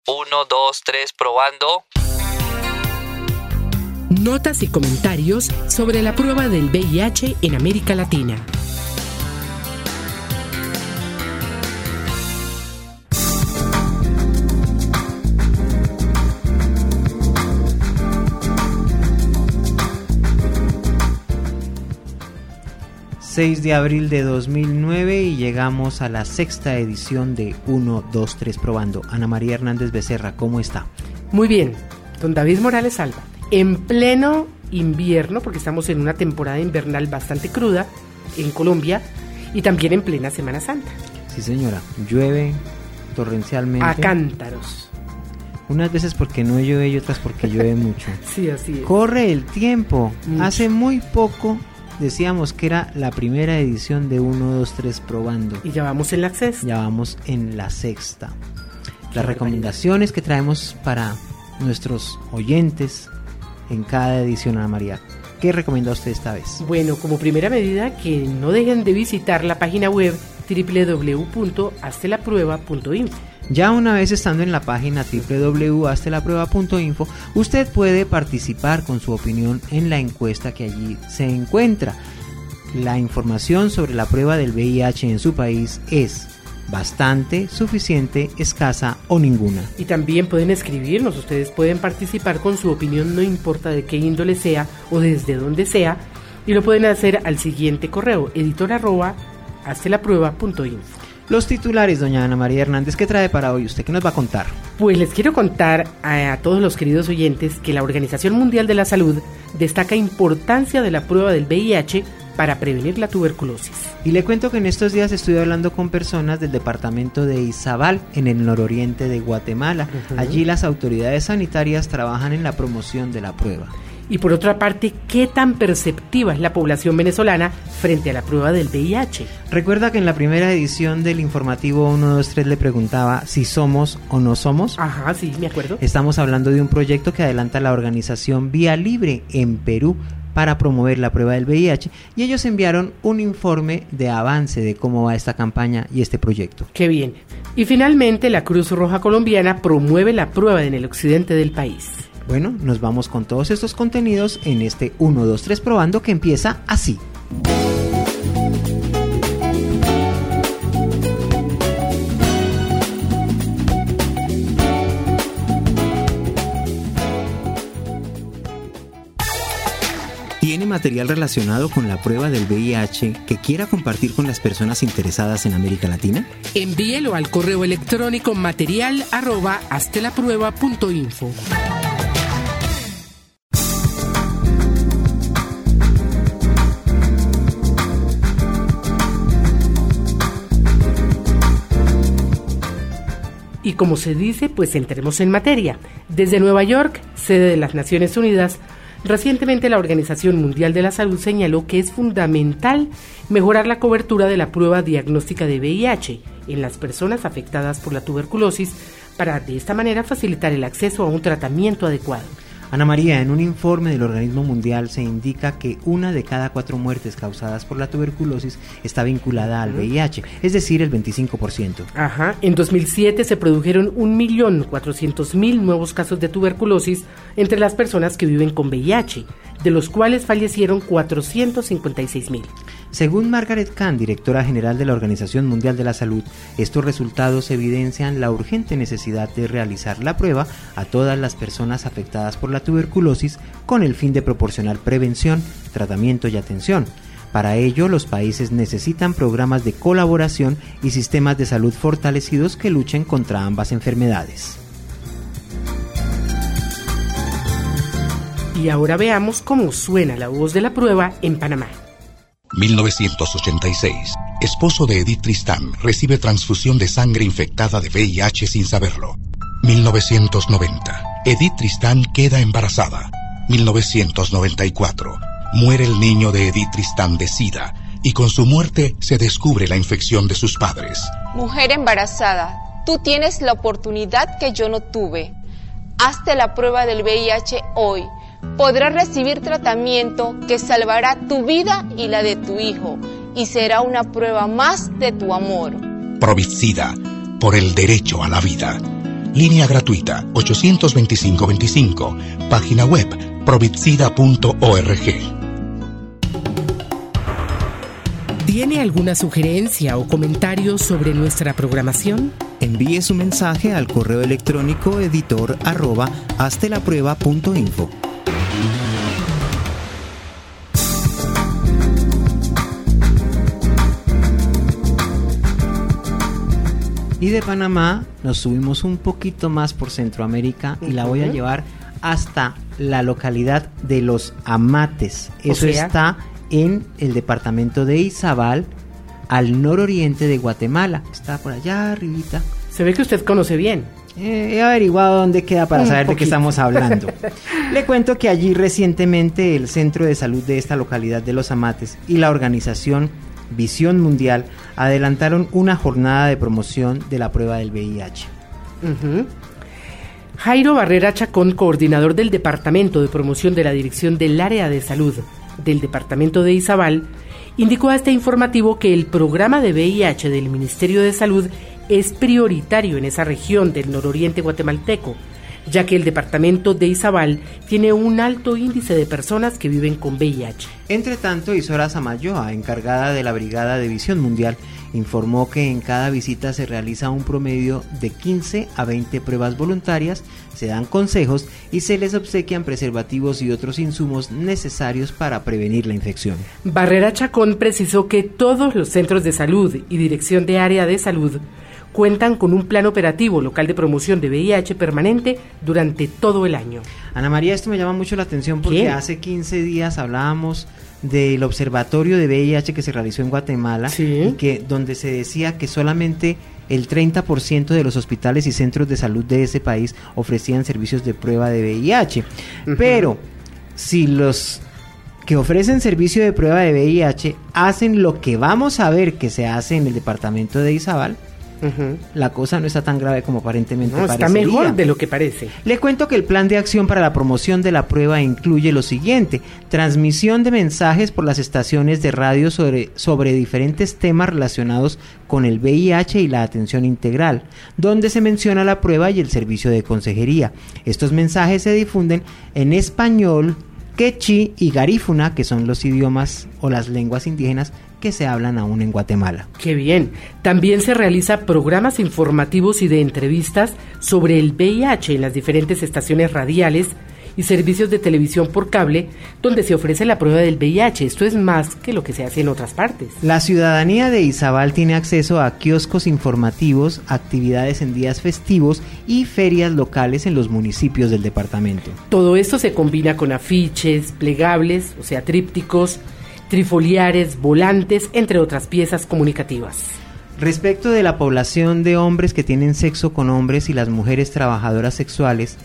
1, 2, 3, probando. Notas y comentarios sobre la prueba del VIH en América Latina. ...6 de abril de 2009 y llegamos a la sexta edición de 1, 2, 3 probando. Ana María Hernández Becerra, ¿cómo está? Muy bien, don David Morales Alba. En pleno invierno, porque estamos en una temporada invernal bastante cruda en Colombia y también en plena Semana Santa. Sí, señora, llueve torrencialmente. A cántaros. Unas veces porque no llueve y otras porque llueve mucho. Sí, así es. Corre el tiempo. Mucho. Hace muy poco decíamos que era la primera edición de 1, 2, 3 probando. Y ya vamos en la sexta. Ya vamos en la sexta. Qué Las recomendaciones que traemos para nuestros oyentes en cada edición, Ana María. ¿Qué recomienda usted esta vez? Bueno, como primera medida, que no dejen de visitar la página web www.haztelaprueba.info. Ya una vez estando en la página www.haztelaprueba.info, usted puede participar con su opinión en la encuesta que allí se encuentra. La información sobre la prueba del VIH en su país es bastante, suficiente, escasa o ninguna. Y también pueden escribirnos, ustedes pueden participar con su opinión, no importa de qué índole sea o desde dónde sea, y lo pueden hacer al siguiente correo, editor@haztelaprueba.info. Los titulares, doña Ana María Hernández, ¿qué trae para hoy? ¿Usted qué nos va a contar? Pues les quiero contar a todos los queridos oyentes que la Organización Mundial de la Salud destaca importancia de la prueba del VIH para prevenir la tuberculosis. Y le cuento que en estos días estuve hablando con personas del departamento de Izabal, en el nororiente de Guatemala. Allí las autoridades sanitarias trabajan en la promoción de la prueba. Y por otra parte, ¿qué tan perceptiva es la población venezolana frente a la prueba del VIH? Recuerda que en la primera edición del informativo 123 le preguntaba si somos o no somos. Ajá, sí, me acuerdo. Estamos hablando de un proyecto que adelanta la organización Vía Libre en Perú para promover la prueba del VIH, y ellos enviaron un informe de avance de cómo va esta campaña y este proyecto. Qué bien. Y finalmente, la Cruz Roja Colombiana promueve la prueba en el occidente del país. Bueno, nos vamos con todos estos contenidos en este 1, 2, 3 probando que empieza así. ¿Tiene material relacionado con la prueba del VIH que quiera compartir con las personas interesadas en América Latina? Envíelo al correo electrónico material@haztelaprueba.info. Y como se dice, pues entremos en materia. Desde Nueva York, sede de las Naciones Unidas, recientemente la Organización Mundial de la Salud señaló que es fundamental mejorar la cobertura de la prueba diagnóstica de VIH en las personas afectadas por la tuberculosis para de esta manera facilitar el acceso a un tratamiento adecuado. Ana María, en un informe del Organismo Mundial se indica que 1 de cada 4 muertes causadas por la tuberculosis está vinculada al VIH, es decir, el 25%. Ajá, en 2007 se produjeron 1.400.000 nuevos casos de tuberculosis entre las personas que viven con VIH, de los cuales fallecieron 456.000. Según Margaret Kahn, directora general de la Organización Mundial de la Salud, estos resultados evidencian la urgente necesidad de realizar la prueba a todas las personas afectadas por la tuberculosis con el fin de proporcionar prevención, tratamiento y atención. Para ello, los países necesitan programas de colaboración y sistemas de salud fortalecidos que luchen contra ambas enfermedades. Y ahora veamos cómo suena la voz de la prueba en Panamá. 1986. Esposo de Edith Tristán recibe transfusión de sangre infectada de VIH sin saberlo. 1990. Edith Tristán queda embarazada. 1994. Muere el niño de Edith Tristán de SIDA y con su muerte se descubre la infección de sus padres. Mujer embarazada, tú tienes la oportunidad que yo no tuve. Hazte la prueba del VIH hoy. Podrás recibir tratamiento que salvará tu vida y la de tu hijo, y será una prueba más de tu amor. Provitsida, por el derecho a la vida. Línea gratuita 825-25. Página web providsida.org. ¿Tiene alguna sugerencia o comentario sobre nuestra programación? Envíe su mensaje al correo electrónico editor@haztelaprueba.info. Y de Panamá nos subimos un poquito más por Centroamérica y la voy a llevar hasta la localidad de Los Amates. Eso está en el departamento de Izabal, al nororiente de Guatemala. Está por allá arribita. Se ve que usted conoce bien. He averiguado dónde queda para saber de qué estamos hablando. Le cuento que allí recientemente el Centro de Salud de esta localidad de Los Amates y la organización Visión Mundial adelantaron una jornada de promoción de la prueba del VIH. Jairo Barrera Chacón, coordinador del Departamento de Promoción de la Dirección del Área de Salud del Departamento de Izabal, indicó a este informativo que el programa de VIH del Ministerio de Salud es prioritario en esa región del nororiente guatemalteco, ya que el departamento de Izabal tiene un alto índice de personas que viven con VIH. Entre tanto, Isora Samayoa, encargada de la Brigada de Visión Mundial, informó que en cada visita se realiza un promedio de 15 a 20 pruebas voluntarias, se dan consejos y se les obsequian preservativos y otros insumos necesarios para prevenir la infección. Barrera Chacón precisó que todos los centros de salud y dirección de área de salud cuentan con un plan operativo local de promoción de VIH permanente durante todo el año. Ana María, esto me llama mucho la atención porque hace 15 días hablábamos del observatorio de VIH que se realizó en Guatemala, y que donde se decía que solamente el 30% de los hospitales y centros de salud de ese país ofrecían servicios de prueba de VIH. Pero si los que ofrecen servicio de prueba de VIH hacen lo que vamos a ver que se hace en el departamento de Izabal, la cosa no está tan grave como aparentemente parecería. Está mejor de lo que parece. Le cuento que el plan de acción para la promoción de la prueba incluye lo siguiente: transmisión de mensajes por las estaciones de radio sobre diferentes temas relacionados con el VIH y la atención integral, donde se menciona la prueba y el servicio de consejería. Estos mensajes se difunden en español, quechí y garífuna, que son los idiomas o las lenguas indígenas que se hablan aún en Guatemala. ¡Qué bien! También se realizan programas informativos y de entrevistas sobre el VIH en las diferentes estaciones radiales y servicios de televisión por cable, donde se ofrece la prueba del VIH. Esto es más que lo que se hace en otras partes. La ciudadanía de Izabal tiene acceso a kioscos informativos, actividades en días festivos y ferias locales en los municipios del departamento. Todo esto se combina con afiches, plegables, o sea, trípticos, trifoliares, volantes, entre otras piezas comunicativas. Respecto de la población de hombres que tienen sexo con hombres y las mujeres trabajadoras sexuales,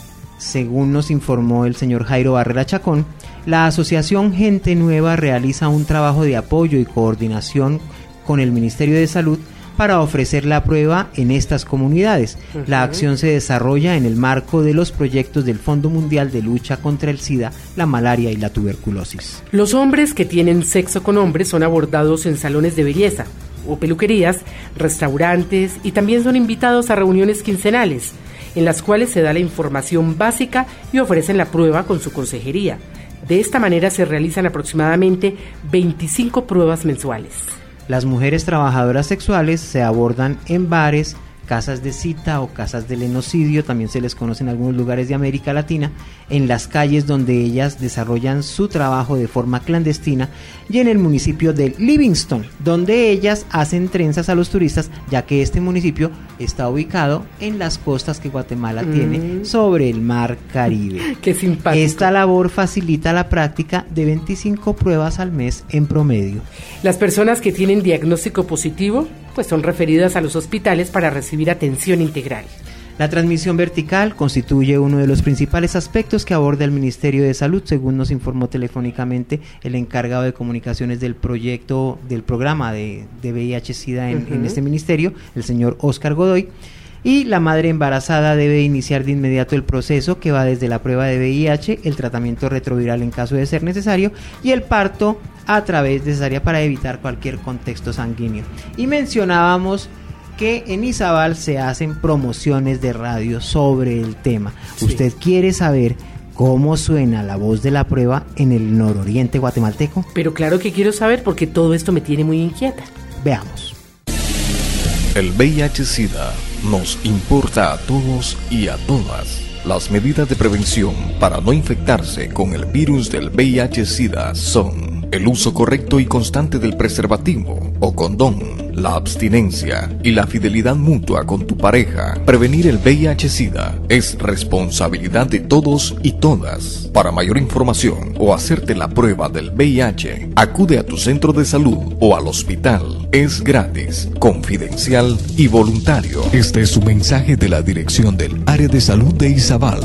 según nos informó el señor Jairo Barrera Chacón, la asociación Gente Nueva realiza un trabajo de apoyo y coordinación con el Ministerio de Salud para ofrecer la prueba en estas comunidades. La acción se desarrolla en el marco de los proyectos del Fondo Mundial de Lucha contra el SIDA, la malaria y la tuberculosis. Los hombres que tienen sexo con hombres son abordados en salones de belleza o peluquerías, restaurantes, y también son invitados a reuniones quincenales, en las cuales se da la información básica y ofrecen la prueba con su consejería. De esta manera se realizan aproximadamente 25 pruebas mensuales. Las mujeres trabajadoras sexuales se abordan en bares, casas de cita o casas del enocidio, también se les conoce en algunos lugares de América Latina, en las calles donde ellas desarrollan su trabajo de forma clandestina, y en el municipio de Livingston, donde ellas hacen trenzas a los turistas, ya que este municipio está ubicado en las costas que Guatemala tiene sobre el mar Caribe. ¡Qué simpático! Esta labor facilita la práctica de 25 pruebas al mes en promedio. Las personas que tienen diagnóstico positivo pues son referidas a los hospitales para recibir atención integral. La transmisión vertical constituye uno de los principales aspectos que aborda el Ministerio de Salud, según nos informó telefónicamente el encargado de comunicaciones del programa de VIH-Sida en este ministerio, el señor Óscar Godoy. Y la madre embarazada debe iniciar de inmediato el proceso que va desde la prueba de VIH, el tratamiento retroviral en caso de ser necesario y el parto a través de cesárea para evitar cualquier contexto sanguíneo. Y mencionábamos que en Izabal se hacen promociones de radio sobre el tema. Sí. ¿Usted quiere saber cómo suena la voz de la prueba en el nororiente guatemalteco? Pero claro que quiero saber porque todo esto me tiene muy inquieta. Veamos. El VIH-Sida nos importa a todos y a todas. Las medidas de prevención para no infectarse con el virus del VIH-Sida son el uso correcto y constante del preservativo o condón, la abstinencia y la fidelidad mutua con tu pareja. Prevenir el VIH-Sida es responsabilidad de todos y todas. Para mayor información o hacerte la prueba del VIH, acude a tu centro de salud o al hospital. Es gratis, confidencial y voluntario. Este es un mensaje de la Dirección del Área de Salud de Izabal.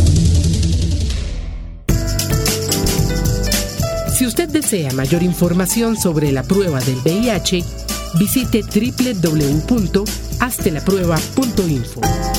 Si usted desea mayor información sobre la prueba del VIH, visite www.haztelaprueba.info.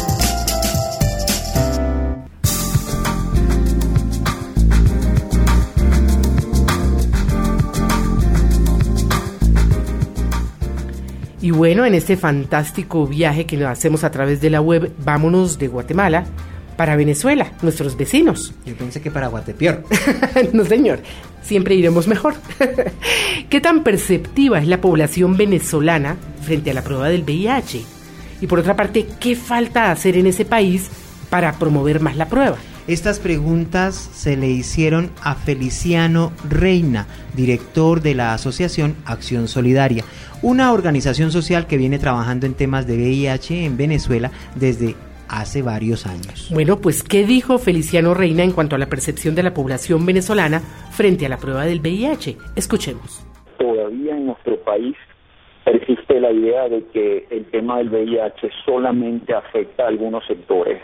Y bueno, en este fantástico viaje que nos hacemos a través de la web, vámonos de Guatemala para Venezuela, nuestros vecinos. Yo pensé que para Guatepeor. No, señor, siempre iremos mejor. ¿Qué tan perceptiva es la población venezolana frente a la prueba del VIH? Y por otra parte, ¿qué falta hacer en ese país para promover más la prueba? Estas preguntas se le hicieron a Feliciano Reina, director de la Asociación Acción Solidaria, una organización social que viene trabajando en temas de VIH en Venezuela desde hace varios años. Bueno, pues ¿qué dijo Feliciano Reina en cuanto a la percepción de la población venezolana frente a la prueba del VIH? Escuchemos. Todavía en nuestro país persiste la idea de que el tema del VIH solamente afecta a algunos sectores.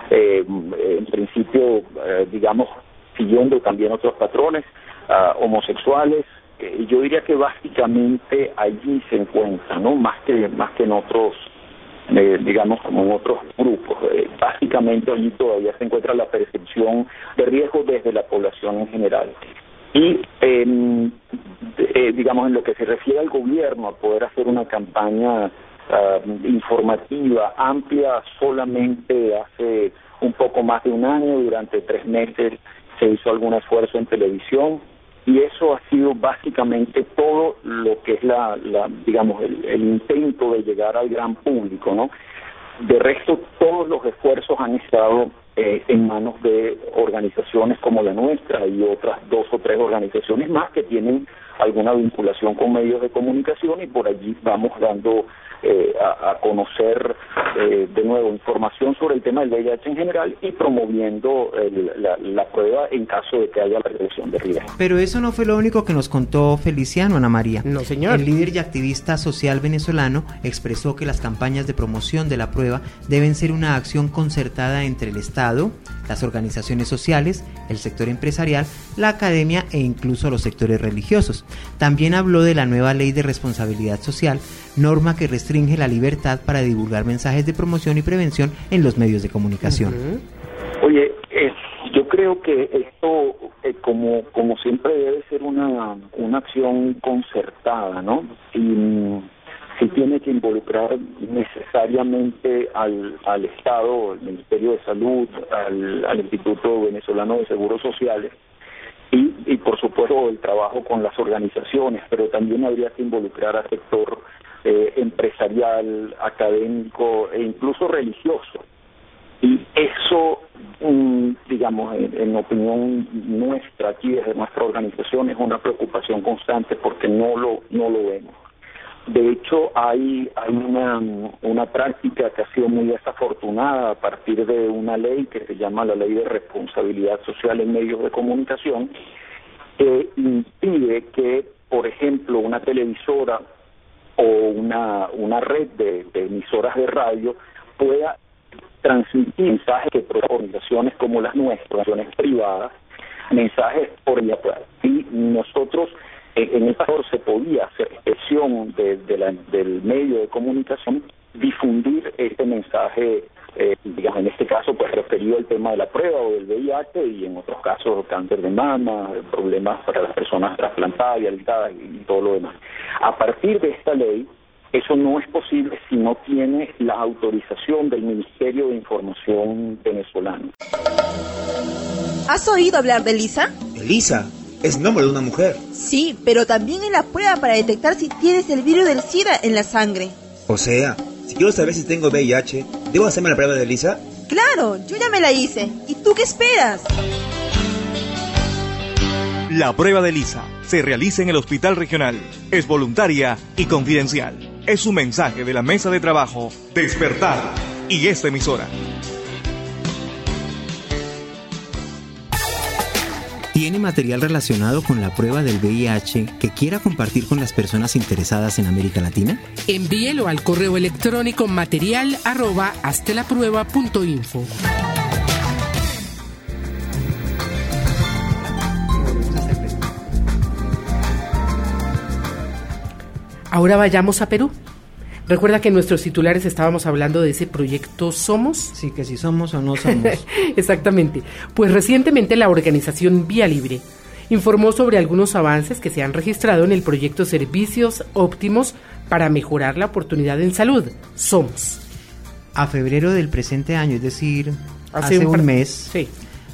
En principio, digamos, siguiendo también otros patrones, homosexuales, y yo diría que básicamente allí se encuentra, ¿no? Más que en otros, digamos, como en otros grupos. Básicamente allí todavía se encuentra la percepción de riesgo desde la población en general. Y, digamos, en lo que se refiere al gobierno, a poder hacer una campaña informativa amplia, solamente hace un poco más de un año, durante 3 meses, se hizo algún esfuerzo en televisión, y eso ha sido básicamente todo lo que es digamos, el intento de llegar al gran público, ¿no? De resto, todos los esfuerzos han estado en manos de organizaciones como la nuestra y otras 2 o 3 organizaciones más que tienen alguna vinculación con medios de comunicación, y por allí vamos dando a conocer de nuevo información sobre el tema del VIH en general y promoviendo la prueba en caso de que haya la reducción de riesgo. Pero eso no fue lo único que nos contó Feliciano, Ana María. No, señor. El líder y activista social venezolano expresó que las campañas de promoción de la prueba deben ser una acción concertada entre el Estado, las organizaciones sociales, el sector empresarial, la academia e incluso los sectores religiosos. También habló de la nueva ley de responsabilidad social, norma que restringe la libertad para divulgar mensajes de promoción y prevención en los medios de comunicación. Oye, yo creo que esto, como siempre, debe ser una acción concertada, ¿no? Si tiene que involucrar necesariamente al Estado, al Ministerio de Salud, al Instituto Venezolano de Seguros Sociales, y por supuesto el trabajo con las organizaciones, pero también habría que involucrar al sector empresarial, académico e incluso religioso. Y eso, digamos, en opinión nuestra aquí desde nuestra organización, es una preocupación constante porque no lo vemos. De hecho, hay una práctica que ha sido muy desafortunada a partir de una ley que se llama la Ley de Responsabilidad Social en Medios de Comunicación, que impide que, por ejemplo, una televisora o una red de emisoras de radio pueda transmitir mensajes que por organizaciones como las nuestras, organizaciones privadas, mensajes por ella. Y nosotros en el pasado se podía hacer expresión del medio de comunicación, difundir este mensaje, digamos, en este caso pues referido al tema de la prueba o del VIH, y en otros casos cáncer de mama, problemas para las personas trasplantadas, dializadas y todo lo demás. A partir de esta ley Eso no es posible si no tiene la autorización del Ministerio de Información venezolano. ¿Has oído hablar de ELISA? ELISA es nombre de una mujer. Sí, pero también es la prueba para detectar si tienes el virus del SIDA en la sangre. O sea, si quiero saber si tengo VIH, ¿debo hacerme la prueba de ELISA? Claro, yo ya me la hice. ¿Y tú qué esperas? La prueba de ELISA se realiza en el Hospital Regional. Es voluntaria y confidencial. Es un mensaje de la Mesa de Trabajo, Despertar y esta emisora. ¿Tiene material relacionado con la prueba del VIH que quiera compartir con las personas interesadas en América Latina? Envíelo al correo electrónico material@haztelaprueba.info. Ahora vayamos a Perú. Recuerda que en nuestros titulares estábamos hablando de ese proyecto Somos. Sí, que si somos o no somos. Exactamente. Pues recientemente la organización Vía Libre informó sobre algunos avances que se han registrado en el proyecto Servicios Óptimos para mejorar la oportunidad en salud. Somos. A febrero del presente año, es decir, hace un mes, sí.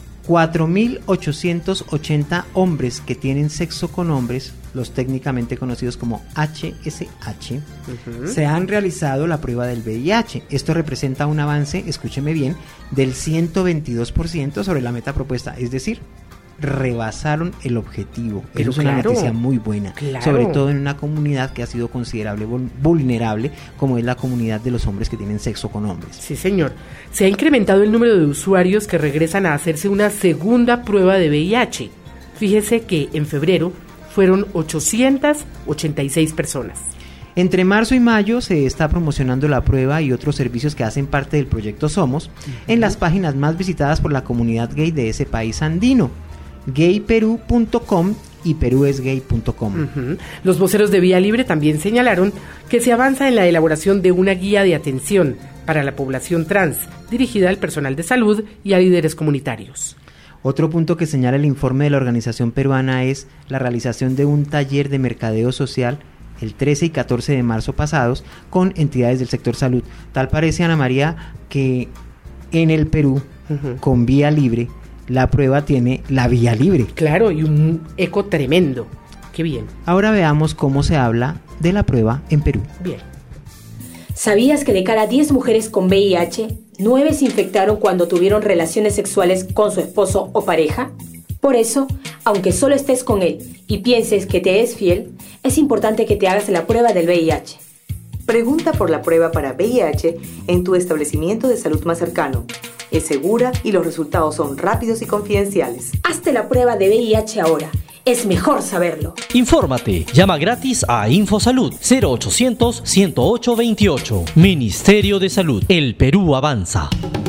4.880 hombres que tienen sexo con hombres, los técnicamente conocidos como HSH, se han realizado la prueba del VIH. Esto representa un avance, escúcheme bien, del 122% sobre la meta propuesta, es decir, rebasaron el objetivo. Pero eso es una noticia muy buena, sobre todo en una comunidad que ha sido considerable vulnerable, como es la comunidad de los hombres que tienen sexo con hombres. Sí, señor. Se ha incrementado el número de usuarios que regresan a hacerse una segunda prueba de VIH. Fíjese que en febrero fueron 886 personas. Entre marzo y mayo se está promocionando la prueba y otros servicios que hacen parte del proyecto Somos en las páginas más visitadas por la comunidad gay de ese país andino, gayperú.com y peruesgay.com. Los voceros de Vía Libre también señalaron que se avanza en la elaboración de una guía de atención para la población trans, dirigida al personal de salud y a líderes comunitarios. Otro punto que señala el informe de la organización peruana es la realización de un taller de mercadeo social el 13 y 14 de marzo pasados con entidades del sector salud. Tal parece, Ana María, que en el Perú, con Vía Libre, la prueba tiene la vía libre. Claro, y un eco tremendo. Qué bien. Ahora veamos cómo se habla de la prueba en Perú. Bien. ¿Sabías que de cada 10 mujeres con VIH, 9 se infectaron cuando tuvieron relaciones sexuales con su esposo o pareja? Por eso, aunque solo estés con él y pienses que te es fiel, es importante que te hagas la prueba del VIH. Pregunta por la prueba para VIH en tu establecimiento de salud más cercano. Es segura y los resultados son rápidos y confidenciales. Hazte la prueba de VIH ahora. Es mejor saberlo. Infórmate. Llama gratis a Infosalud 0800-108-28. Ministerio de Salud. El Perú avanza.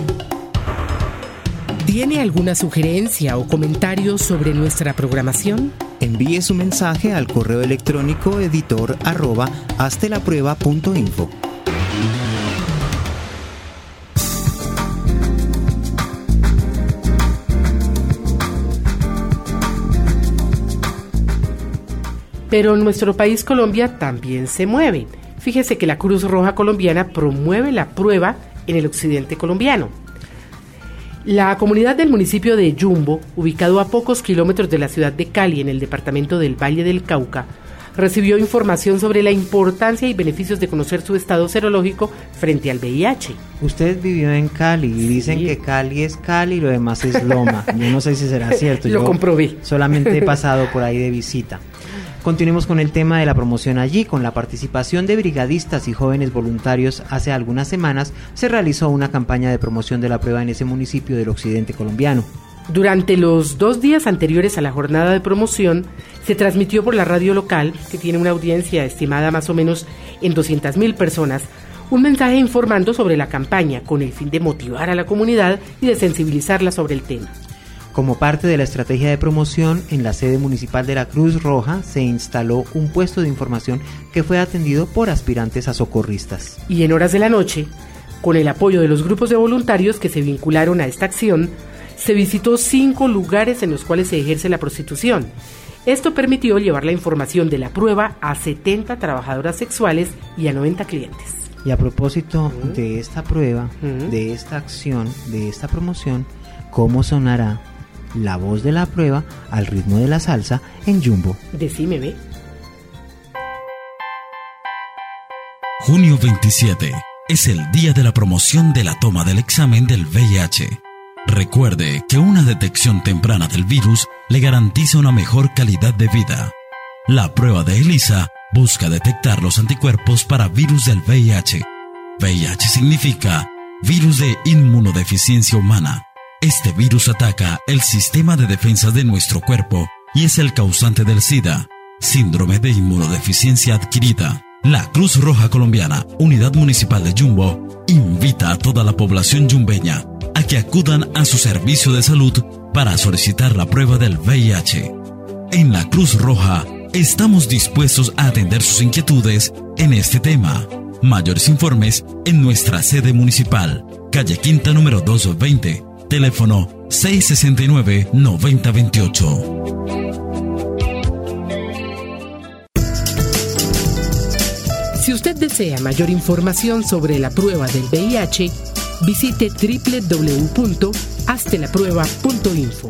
¿Tiene alguna sugerencia o comentario sobre nuestra programación? Envíe su mensaje al correo electrónico editor@haztelaprueba.info. Pero en nuestro país, Colombia, también se mueve. Fíjese que la Cruz Roja Colombiana promueve la prueba en el occidente colombiano. La comunidad del municipio de Yumbo, ubicado a pocos kilómetros de la ciudad de Cali, en el departamento del Valle del Cauca, recibió información sobre la importancia y beneficios de conocer su estado serológico frente al VIH. Usted vivió en Cali y dicen que Cali es Cali y lo demás es Loma. Yo no sé si será cierto. Lo comprobé. Solamente he pasado por ahí de visita. Continuemos con el tema de la promoción allí. Con la participación de brigadistas y jóvenes voluntarios, hace algunas semanas se realizó una campaña de promoción de la prueba en ese municipio del occidente colombiano. Durante los 2 días anteriores a la jornada de promoción, se transmitió por la radio local, que tiene una audiencia estimada más o menos en 200.000 personas, un mensaje informando sobre la campaña con el fin de motivar a la comunidad y de sensibilizarla sobre el tema. Como parte de la estrategia de promoción, en la sede municipal de la Cruz Roja se instaló un puesto de información que fue atendido por aspirantes a socorristas. Y en horas de la noche, con el apoyo de los grupos de voluntarios que se vincularon a esta acción, se visitó 5 lugares en los cuales se ejerce la prostitución. Esto permitió llevar la información de la prueba a 70 trabajadoras sexuales y a 90 clientes. Y a propósito de esta prueba, de esta acción, de esta promoción, ¿cómo sonará la voz de la prueba al ritmo de la salsa en Jumbo? Decime, ve. Junio 27 es el día de la promoción de la toma del examen del VIH. Recuerde que una detección temprana del virus le garantiza una mejor calidad de vida. La prueba de ELISA busca detectar los anticuerpos para virus del VIH. VIH significa virus de inmunodeficiencia humana. Este virus ataca el sistema de defensa de nuestro cuerpo y es el causante del SIDA, síndrome de inmunodeficiencia adquirida. La Cruz Roja Colombiana, Unidad Municipal de Jumbo, invita a toda la población yumbeña a que acudan a su servicio de salud para solicitar la prueba del VIH. En la Cruz Roja estamos dispuestos a atender sus inquietudes en este tema. Mayores informes en nuestra sede municipal, calle Quinta número 220, teléfono 669-9028. Si usted desea mayor información sobre la prueba del VIH, visite www.haztelaprueba.info.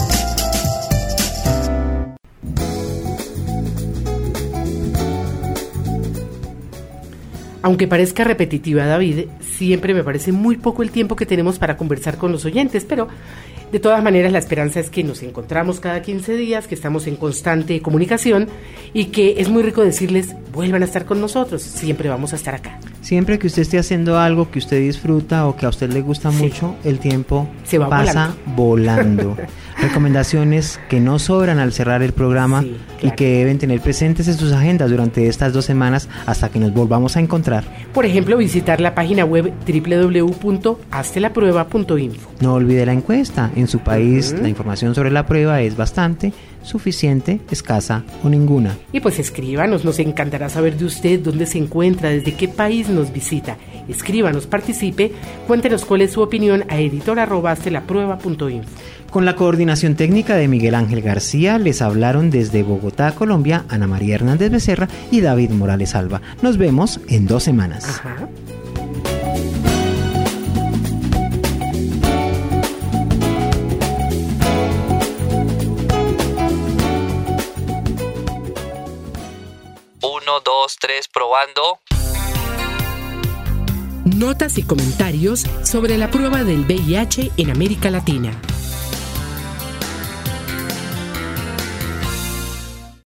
Aunque parezca repetitiva, David, siempre me parece muy poco el tiempo que tenemos para conversar con los oyentes, pero de todas maneras la esperanza es que nos encontramos cada 15 días, que estamos en constante comunicación y que es muy rico decirles, vuelvan a estar con nosotros, siempre vamos a estar acá. Siempre que usted esté haciendo algo que usted disfruta o que a usted le gusta mucho, el tiempo pasa volando. Recomendaciones que no sobran al cerrar el programa y que deben tener presentes en sus agendas durante estas 2 semanas hasta que nos volvamos a encontrar. Por ejemplo, visitar la página web www.haztelaprueba.info. No olvide la encuesta. En su país la información sobre la prueba es bastante, suficiente, escasa o ninguna. Y pues escríbanos, nos encantará saber de usted, dónde se encuentra, desde qué país nos visita. Escríbanos, participe, cuéntenos cuál es su opinión a editor@haztelaprueba.info. Con la coordinación técnica de Miguel Ángel García, les hablaron desde Bogotá, Colombia, Ana María Hernández Becerra y David Morales Alba. Nos vemos en 2 semanas. Ajá. Uno, dos, tres, probando. Notas y comentarios sobre la prueba del VIH en América Latina.